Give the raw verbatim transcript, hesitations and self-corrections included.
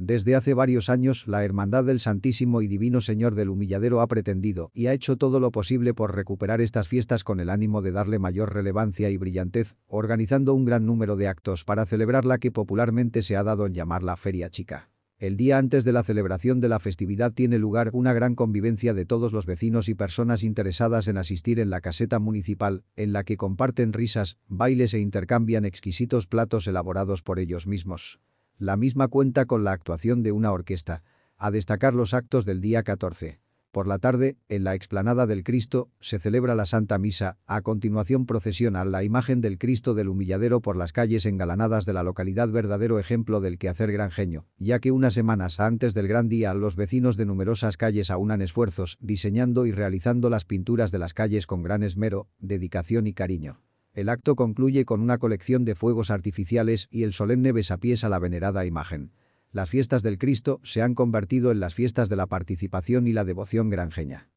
Desde hace varios años, la Hermandad del Santísimo y Divino Señor del Humilladero ha pretendido y ha hecho todo lo posible por recuperar estas fiestas con el ánimo de darle mayor relevancia y brillantez, organizando un gran número de actos para celebrar la que popularmente se ha dado en llamar la Feria Chica. El día antes de la celebración de la festividad tiene lugar una gran convivencia de todos los vecinos y personas interesadas en asistir en la caseta municipal, en la que comparten risas, bailes e intercambian exquisitos platos elaborados por ellos mismos. La misma cuenta con la actuación de una orquesta. A destacar los actos del día catorce. Por la tarde, en la explanada del Cristo, se celebra la Santa Misa, a continuación procesiona la imagen del Cristo del Humilladero por las calles engalanadas de la localidad, verdadero ejemplo del quehacer granjeño, ya que unas semanas antes del gran día los vecinos de numerosas calles aunan esfuerzos, diseñando y realizando las pinturas de las calles con gran esmero, dedicación y cariño. El acto concluye con una colección de fuegos artificiales y el solemne besapiés a la venerada imagen. Las fiestas del Cristo se han convertido en las fiestas de la participación y la devoción granjeña.